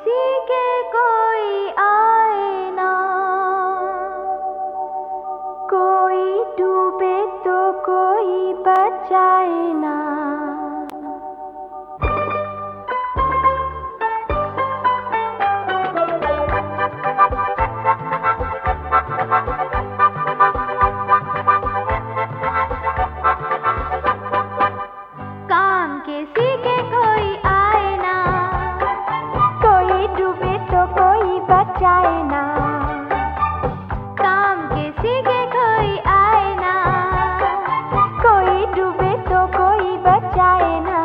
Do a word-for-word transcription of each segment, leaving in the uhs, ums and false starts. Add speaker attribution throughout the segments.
Speaker 1: किसी के कोई आए ना, कोई डूबे तो कोई बचाए ना। काम किसी के कोई आए ना, कोई डूबे तो कोई बचाए ना। काम किसी के कोई आए ना, कोई डूबे तो कोई बचाए ना।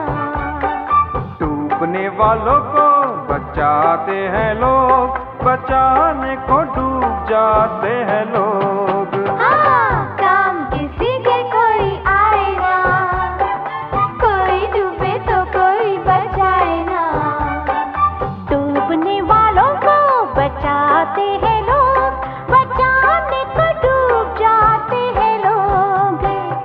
Speaker 2: डूबने वालों को बचाते हैं लोग, बचाने को डूब जाते हैं लोग।
Speaker 1: हाँ, काम किसी के कोई आए ना, कोई डूबे तो कोई बचाए ना। डूबने वालों को बचाते हैं लोग, बचाने को डूब जाते हैं लोग।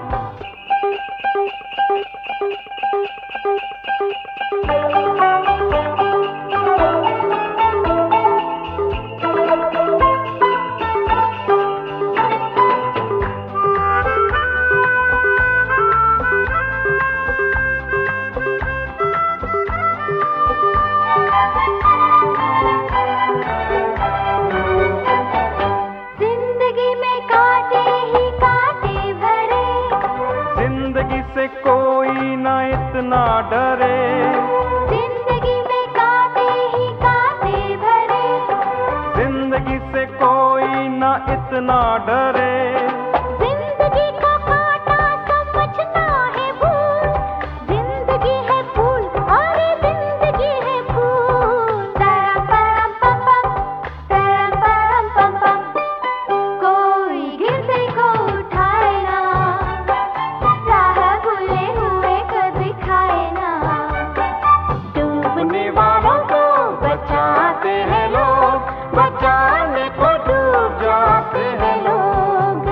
Speaker 2: जिंदगी से कोई ना इतना डरे,
Speaker 1: जिंदगी में कांटे ही कांटे भरे।
Speaker 2: जिंदगी से कोई ना इतना डरे।
Speaker 1: जिंदगी का कांटा समझना है भूल, जिंदगी है फूल और जिंदगी है फूल। तरम परम पम पम, तरम परम पम पम। कोई गिरते को उठाए ना, राह भूले हुए को दिखाए ना। डूबने वालों को बचाते हैं लोग, बचाने को डूब जाते हैं लोग।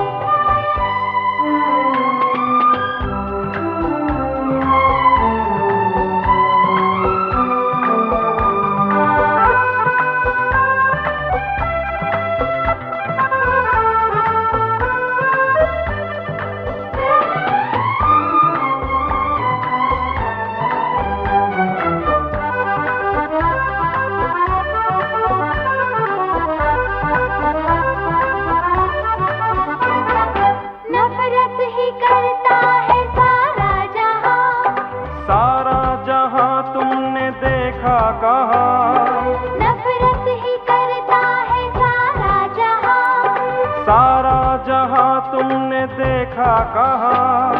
Speaker 1: नफरत ही करता है सारा जहां,
Speaker 2: सारा जहां तुमने देखा कहाँ,
Speaker 1: नफरत ही करता है सारा जहां।
Speaker 2: सारा जहां तुमने देखा कहाँ।